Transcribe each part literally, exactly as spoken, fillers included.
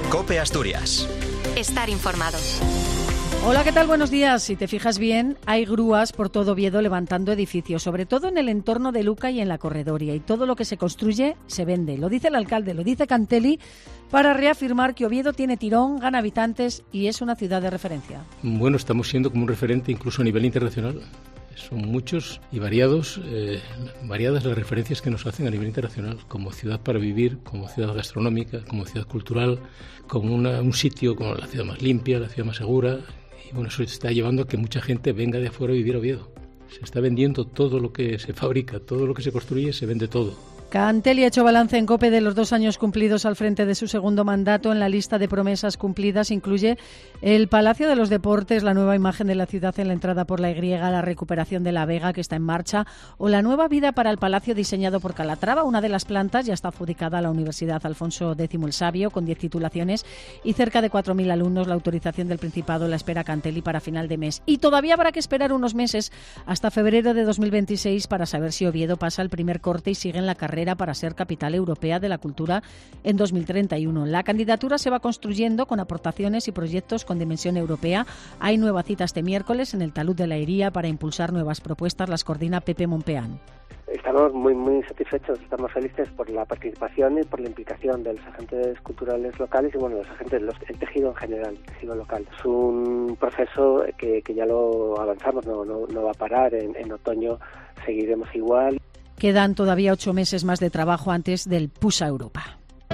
COPE Asturias. Estar informado. Hola, ¿qué tal? Buenos días. Si te fijas bien, hay grúas por todo Oviedo levantando edificios, sobre todo en el entorno de Luca y en la Corredoria. Y todo lo que se construye se vende. Lo dice el alcalde, lo dice Cantelli, para reafirmar que Oviedo tiene tirón, gana habitantes y es una ciudad de referencia. Bueno, estamos siendo como un referente incluso a nivel internacional. Son muchos y variados, eh, variadas las referencias que nos hacen a nivel internacional, como ciudad para vivir, como ciudad gastronómica, como ciudad cultural, como una, un sitio como la ciudad más limpia, la ciudad más segura. Y bueno, eso está llevando a que mucha gente venga de afuera a vivir a Oviedo. Se está vendiendo todo lo que se fabrica, todo lo que se construye, se vende todo. Cantelli ha hecho balance en COPE de los dos años cumplidos al frente de su segundo mandato. En la lista de promesas cumplidas incluye el Palacio de los Deportes, la nueva imagen de la ciudad en la entrada por la Y, la recuperación de la Vega, que está en marcha, o la nueva vida para el Palacio diseñado por Calatrava. Una de las plantas ya está adjudicada a la Universidad Alfonso X el Sabio, con diez titulaciones y cerca de cuatro mil alumnos. La autorización del Principado la espera Cantelli para final de mes. Y todavía habrá que esperar unos meses hasta febrero de dos mil veintiséis para saber si Oviedo pasa el primer corte y sigue en la carrera para ser capital europea de la cultura en dos mil treinta y uno. La candidatura se va construyendo con aportaciones y proyectos con dimensión europea. Hay nueva cita este miércoles en el Talud de la Hería para impulsar nuevas propuestas. Las coordina Pepe Monpeán. Estamos muy muy satisfechos, estamos felices por la participación y por la implicación de los agentes culturales locales y bueno, los agentes, los, el tejido en general, el tejido local. Es un proceso que, que ya lo avanzamos, no, no, no va a parar. En, en otoño seguiremos igual. Quedan todavía ocho meses más de trabajo antes del Pusa Europa.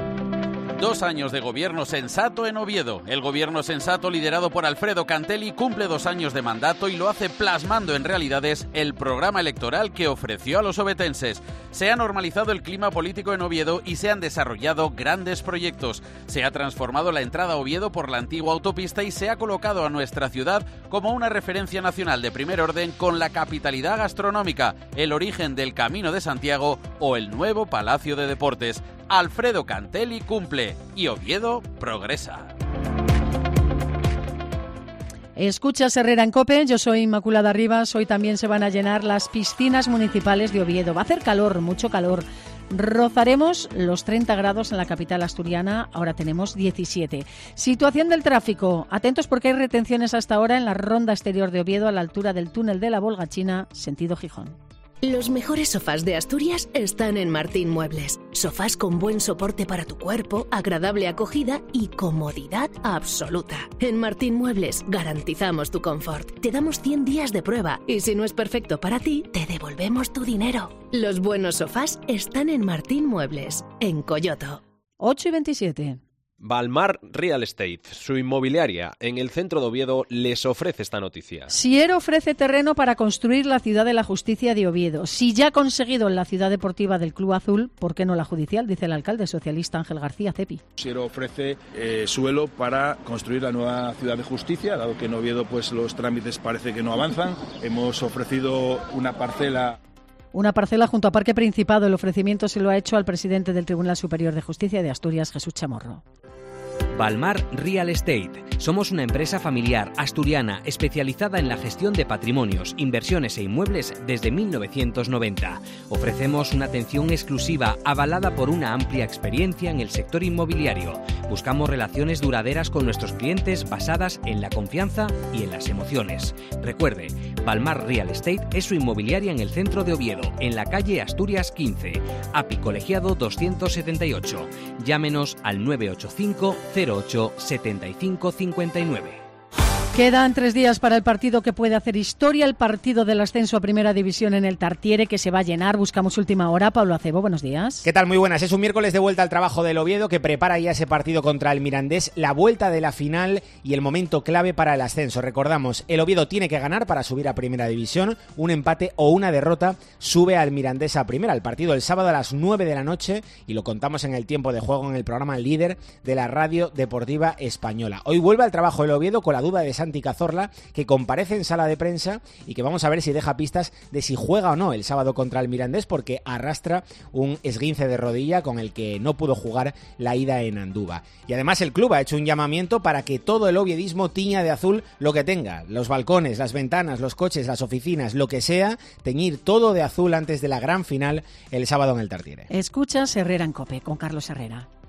Dos años de gobierno sensato en Oviedo. El gobierno sensato, liderado por Alfredo Cantelli, cumple dos años de mandato y lo hace plasmando en realidades el programa electoral que ofreció a los ovetenses. Se ha normalizado el clima político en Oviedo y se han desarrollado grandes proyectos. Se ha transformado la entrada a Oviedo por la antigua autopista y se ha colocado a nuestra ciudad como una referencia nacional de primer orden con la capitalidad gastronómica, el origen del Camino de Santiago o el nuevo Palacio de Deportes. Alfredo Cantelli cumple y Oviedo progresa. Escuchas Herrera en COPE, yo soy Inmaculada Rivas. Hoy también se van a llenar las piscinas municipales de Oviedo. Va a hacer calor, mucho calor. Rozaremos los treinta grados en la capital asturiana, ahora tenemos diecisiete. Situación del tráfico. Atentos porque hay retenciones hasta ahora en la ronda exterior de Oviedo a la altura del túnel de la Volgachina, sentido Gijón. Los mejores sofás de Asturias están en Martín Muebles. Sofás con buen soporte para tu cuerpo, agradable acogida y comodidad absoluta. En Martín Muebles garantizamos tu confort. Te damos cien días de prueba y si no es perfecto para ti, te devolvemos tu dinero. Los buenos sofás están en Martín Muebles, en Coyoto. ocho y veintisiete. Balmar Real Estate, su inmobiliaria en el centro de Oviedo, les ofrece esta noticia. Sier ofrece terreno para construir la Ciudad de la Justicia de Oviedo. Si ya ha conseguido en la ciudad deportiva del Club Azul, ¿por qué no la judicial? Dice el alcalde socialista Ángel García Cepi. Sier ofrece eh, suelo para construir la nueva Ciudad de Justicia, dado que en Oviedo pues los trámites parece que no avanzan. Hemos ofrecido una parcela... Una parcela junto a Parque Principado. El ofrecimiento se lo ha hecho al presidente del Tribunal Superior de Justicia de Asturias, Jesús Chamorro. Balmar Real Estate. Somos una empresa familiar asturiana especializada en la gestión de patrimonios, inversiones e inmuebles desde mil novecientos noventa. Ofrecemos una atención exclusiva avalada por una amplia experiencia en el sector inmobiliario. Buscamos relaciones duraderas con nuestros clientes basadas en la confianza y en las emociones. Recuerde, Balmar Real Estate es su inmobiliaria en el centro de Oviedo, en la calle Asturias quince, A P I Colegiado doscientos setenta y ocho. Llámenos al nueve ocho cinco cero ocho siete cinco cinco nueve. Quedan tres días para el partido que puede hacer historia, el partido del ascenso a Primera División en el Tartiere, que se va a llenar. Buscamos última hora. Pablo Acebo, buenos días. ¿Qué tal? Muy buenas. Es un miércoles de vuelta al trabajo del Oviedo, que prepara ya ese partido contra el Mirandés, la vuelta de la final y el momento clave para el ascenso. Recordamos, el Oviedo tiene que ganar para subir a Primera División. Un empate o una derrota sube al Mirandés a Primera. El partido el sábado a las nueve de la noche y lo contamos en el tiempo de juego en el programa líder de la Radio Deportiva Española. Hoy vuelve al trabajo el Oviedo con la duda de Santi Cazorla, que comparece en sala de prensa y que vamos a ver si deja pistas de si juega o no el sábado contra el Mirandés, porque arrastra un esguince de rodilla con el que no pudo jugar la ida en Andúba. Y además el club ha hecho un llamamiento para que todo el oviedismo tiña de azul lo que tenga, los balcones, las ventanas, los coches, las oficinas, lo que sea, teñir todo de azul antes de la gran final el sábado en el Tartiere. Escuchas Herrera en COPE con Carlos Herrera.